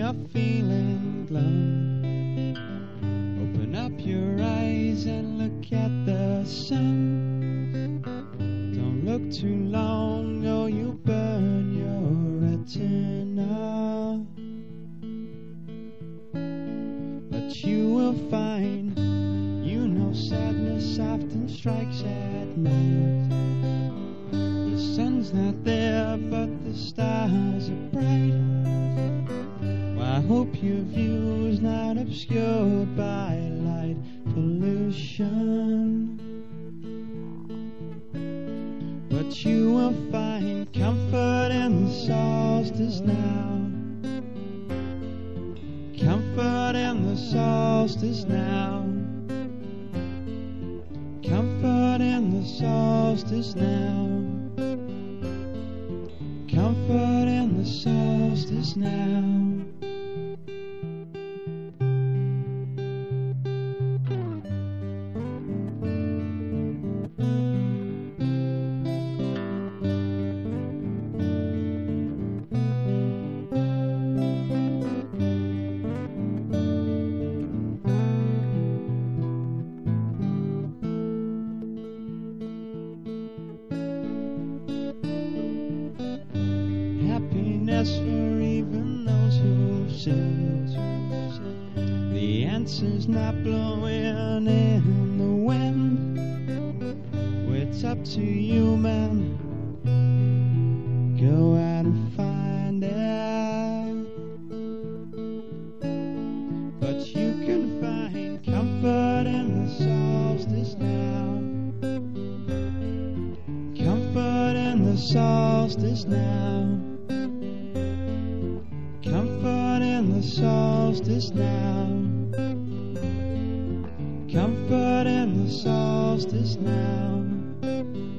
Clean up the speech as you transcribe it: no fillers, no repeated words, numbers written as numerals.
you're feeling glum, open up your eyes and look at the sun. Don't look too long or you'll burn your retina. But you will find, you know, sadness often strikes at night. The sun's not there, but the stars are bright. Well, I hope your view is not obscured by light pollution. But you will find comfort in the solstice now. Comfort in the solstice now. Comfort in the solstice now. Comfort in the solstice now. Happiness for even those who've sinned. The answer's not blowing in the wind. Well, it's up to you, man. Go out and find it. But you can find comfort in the solstice now. Comfort in the solstice now. Comfort in the solstice now. Comfort in the solstice now.